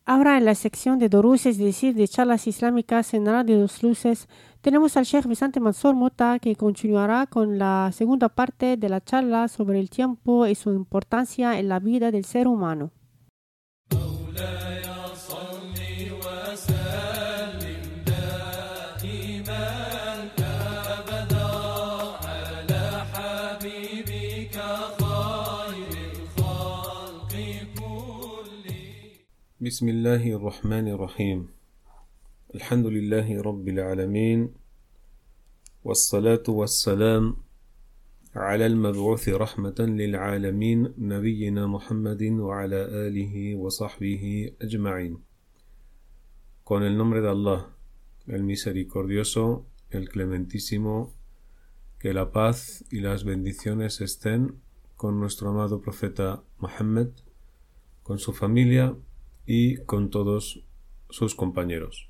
Ahora en la sección de Durus, es decir, de charlas islámicas en Radio Dos Luces, tenemos al Sheikh Vicente Mansour Mota, que continuará con la segunda parte de la charla sobre el tiempo y su importancia en la vida del ser humano. بسم الله الرحمن الرحيم الحمد لله رب العالمين والصلاة والسلام على المبعوث رحمة للعالمين نبينا محمد وعلى آله وصحبه أجمعين. Con el nombre de Allah, el misericordioso, el clementísimo, que la paz y las bendiciones estén con nuestro amado profeta Muhammad, con su familia y con todos sus compañeros.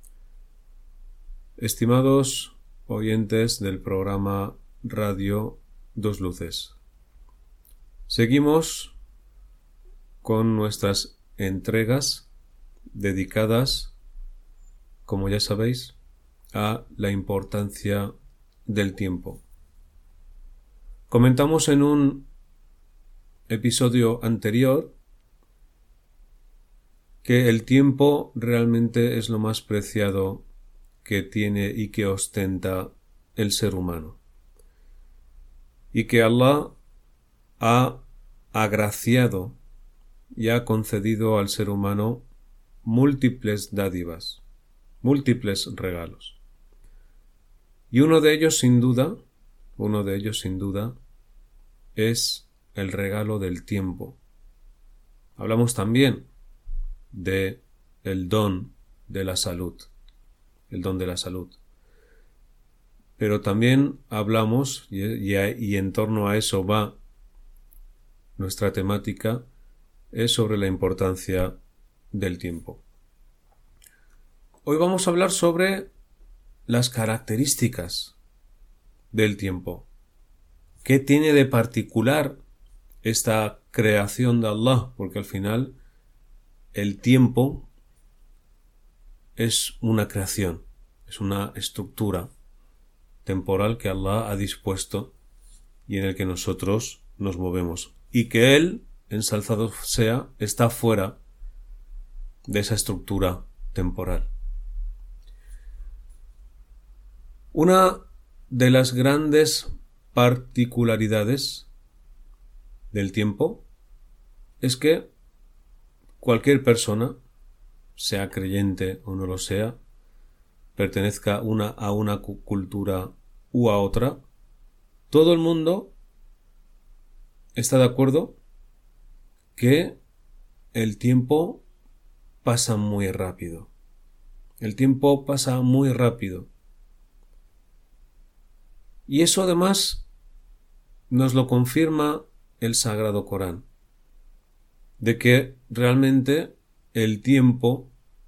Estimados oyentes del programa Radio Dos Luces, seguimos con nuestras entregas dedicadas, como ya sabéis, a la importancia del tiempo. Comentamos en un episodio anterior que el tiempo realmente es lo más preciado que tiene y que ostenta el ser humano, y que Allah ha agraciado y ha concedido al ser humano múltiples dádivas, múltiples regalos. Y uno de ellos sin duda es el regalo del tiempo. Hablamos también de el don de la salud, pero también hablamos, y en torno a eso va nuestra temática, es sobre la importancia del tiempo. Hoy vamos a hablar sobre las características del tiempo. ¿Qué tiene de particular esta creación de Allah? Porque al final el tiempo es una creación, es una estructura temporal que Allah ha dispuesto y en el que nosotros nos movemos, y que Él, ensalzado sea, está fuera de esa estructura temporal. Una de las grandes particularidades del tiempo es que cualquier persona, sea creyente o no lo sea, pertenezca a una cultura u a otra, todo el mundo está de acuerdo que el tiempo pasa muy rápido. El tiempo pasa muy rápido. Y eso además nos lo confirma el Sagrado Corán, de que realmente el tiempo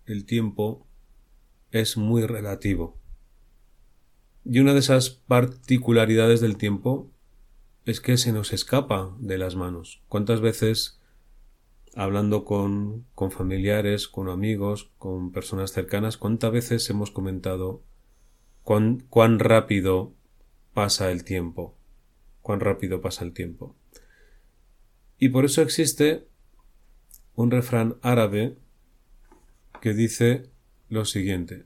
es muy relativo. Y una de esas particularidades del tiempo es que se nos escapa de las manos. ¿Cuántas veces, hablando con familiares, con amigos, con personas cercanas, cuántas veces hemos comentado cuán rápido pasa el tiempo? Cuán rápido pasa el tiempo. Y por eso existe un refrán árabe que dice lo siguiente: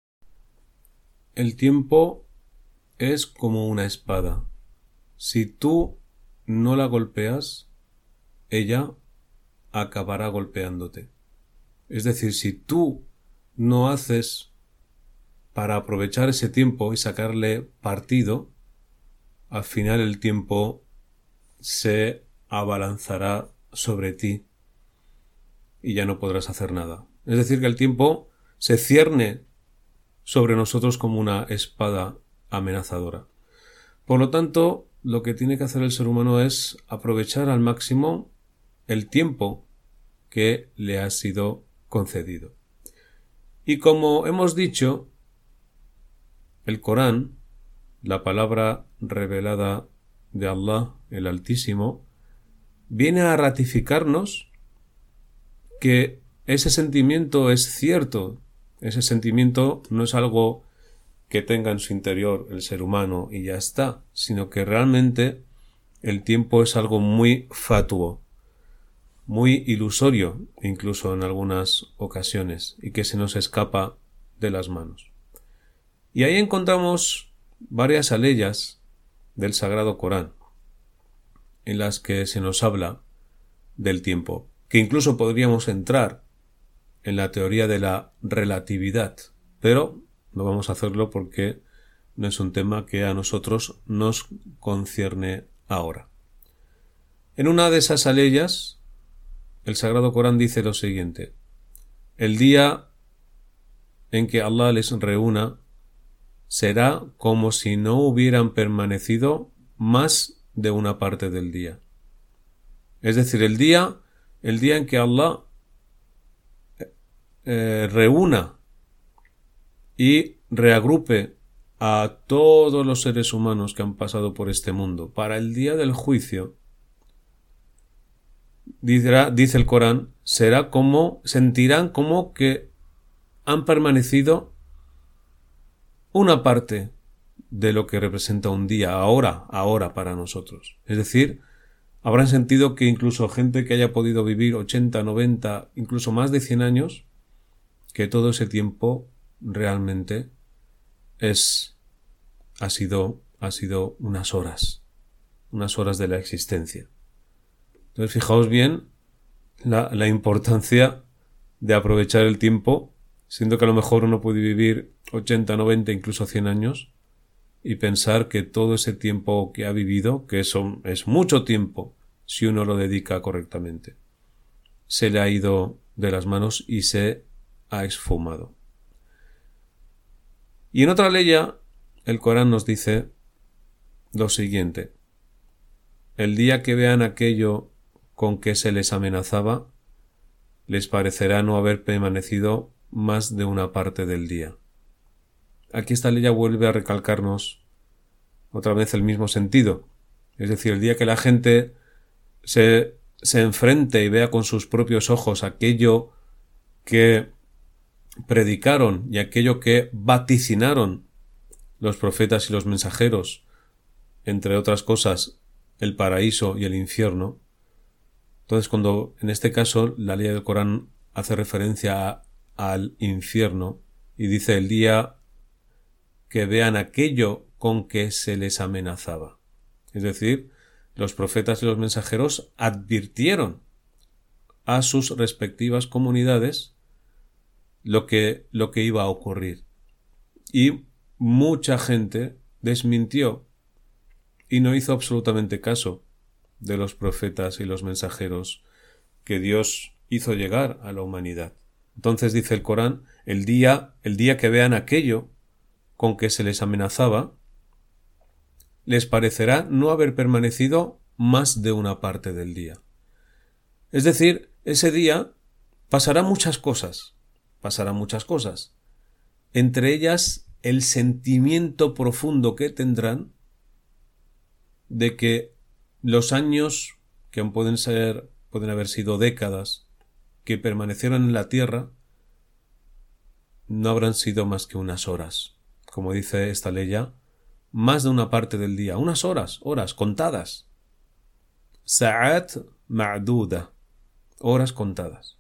el tiempo es como una espada. Si tú no la golpeas, ella acabará golpeándote. Es decir, si tú no haces para aprovechar ese tiempo y sacarle partido, al final el tiempo se abalanzará sobre ti y ya no podrás hacer nada. Es decir, que el tiempo se cierne sobre nosotros como una espada amenazadora. Por lo tanto, lo que tiene que hacer el ser humano es aprovechar al máximo el tiempo que le ha sido concedido. Y como hemos dicho, el Corán, la palabra revelada de Allah, el Altísimo, viene a ratificarnos que ese sentimiento es cierto. Ese sentimiento no es algo que tenga en su interior el ser humano y ya está, sino que realmente el tiempo es algo muy fatuo, muy ilusorio, incluso en algunas ocasiones, y que se nos escapa de las manos. Y ahí encontramos varias aleyas del Sagrado Corán, en las que se nos habla del tiempo, que incluso podríamos entrar en la teoría de la relatividad, pero no vamos a hacerlo porque no es un tema que a nosotros nos concierne ahora. En una de esas aleyas, el Sagrado Corán dice lo siguiente: el día en que Allah les reúna será como si no hubieran permanecido más de una parte del día. Es decir, el día en que Allah reúna y reagrupe a todos los seres humanos que han pasado por este mundo para el día del juicio, dice el Corán, sentirán como que han permanecido una parte de lo que representa un día ahora para nosotros. Es decir, habrán sentido que incluso gente que haya podido vivir 80, 90, incluso más de 100 años, que todo ese tiempo realmente ha sido unas horas de la existencia. Entonces, fijaos bien la importancia de aprovechar el tiempo, siendo que a lo mejor uno puede vivir 80, 90, incluso 100 años, y pensar que todo ese tiempo que ha vivido, que eso es mucho tiempo si uno lo dedica correctamente, se le ha ido de las manos y se ha esfumado. Y en otra leya, el Corán nos dice lo siguiente: el día que vean aquello con que se les amenazaba, les parecerá no haber permanecido más de una parte del día. Aquí esta leya vuelve a recalcarnos otra vez el mismo sentido. Es decir, el día que la gente se enfrente y vea con sus propios ojos aquello que predicaron y aquello que vaticinaron los profetas y los mensajeros, entre otras cosas, el paraíso y el infierno. Entonces, cuando en este caso la ley del Corán hace referencia al infierno y dice el día que vean aquello con que se les amenazaba. Es decir, los profetas y los mensajeros advirtieron a sus respectivas comunidades lo que iba a ocurrir. Y mucha gente desmintió y no hizo absolutamente caso de los profetas y los mensajeros que Dios hizo llegar a la humanidad. Entonces dice el Corán, el día que vean aquello con que se les amenazaba, les parecerá no haber permanecido más de una parte del día. Es decir, ese día pasarán muchas cosas. Entre ellas, el sentimiento profundo que tendrán de que los años, que pueden haber sido décadas, que permanecieron en la tierra, no habrán sido más que unas horas. Como dice esta leya, más de una parte del día, unas horas contadas. Sa'at ma'duda, horas contadas.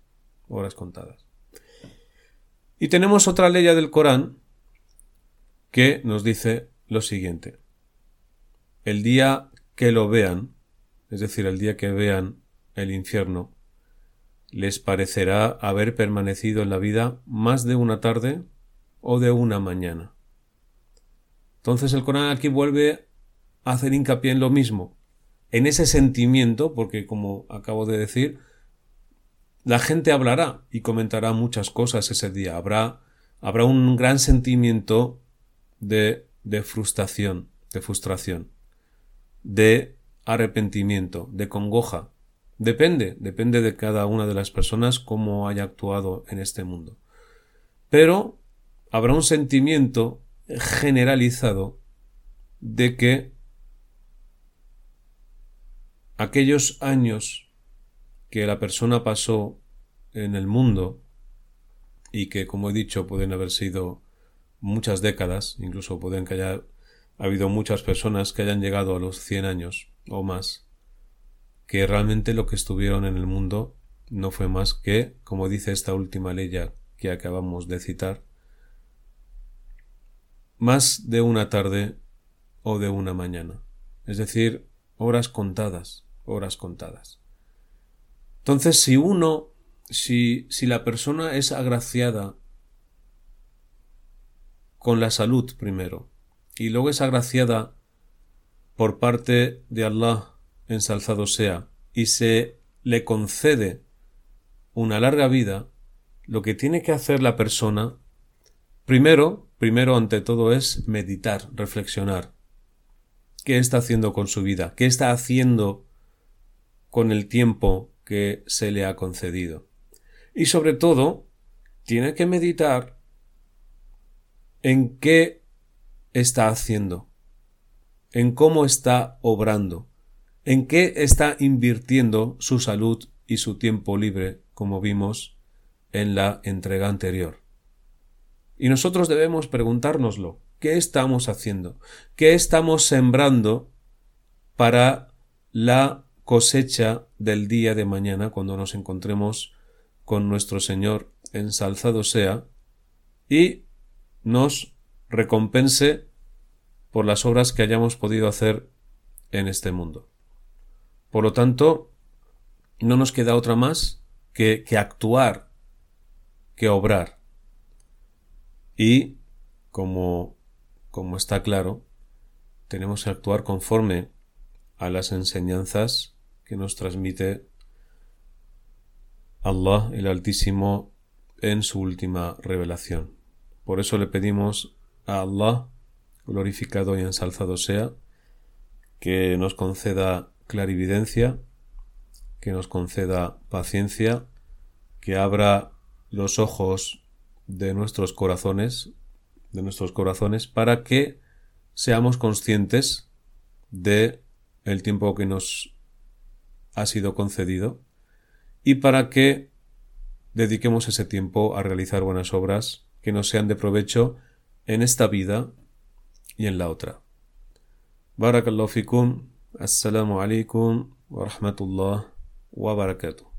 Y tenemos otra leya del Corán que nos dice lo siguiente: el día que lo vean, es decir, el día que vean el infierno, les parecerá haber permanecido en la vida más de una tarde o de una mañana. Entonces el Corán aquí vuelve a hacer hincapié en lo mismo, en ese sentimiento, porque como acabo de decir, la gente hablará y comentará muchas cosas ese día. Habrá un gran sentimiento de frustración, de arrepentimiento, de congoja. Depende de cada una de las personas cómo haya actuado en este mundo. Pero habrá un sentimiento generalizado de que aquellos años que la persona pasó en el mundo, y que, como he dicho, pueden haber sido muchas décadas, incluso pueden que haya habido muchas personas que hayan llegado a los 100 años o más, que realmente lo que estuvieron en el mundo no fue más que, como dice esta última ley que acabamos de citar, más de una tarde o de una mañana, es decir, horas contadas, horas contadas. Entonces, si la persona es agraciada con la salud primero, y luego es agraciada por parte de Allah, ensalzado sea, y se le concede una larga vida, lo que tiene que hacer la persona, primero ante todo, es meditar, reflexionar. ¿Qué está haciendo con su vida? ¿Qué está haciendo con el tiempo que se le ha concedido? Y sobre todo, tiene que meditar en qué está haciendo, en cómo está obrando, en qué está invirtiendo su salud y su tiempo libre, como vimos en la entrega anterior. Y nosotros debemos preguntárnoslo. ¿Qué estamos haciendo? ¿Qué estamos sembrando para la cosecha del día de mañana, cuando nos encontremos con nuestro Señor, ensalzado sea, y nos recompense por las obras que hayamos podido hacer en este mundo? Por lo tanto, no nos queda otra más que actuar, que obrar. Y, como está claro, tenemos que actuar conforme a las enseñanzas que nos transmite Allah, el Altísimo, en su última revelación. Por eso le pedimos a Allah, glorificado y ensalzado sea, que nos conceda clarividencia, que nos conceda paciencia, que abra los ojos de nuestros corazones, para que seamos conscientes de el tiempo que nos ha sido concedido, y para que dediquemos ese tiempo a realizar buenas obras que nos sean de provecho en esta vida y en la otra. Barakallahu fikum. Assalamu alaikum wa rahmatullah wa barakatuh.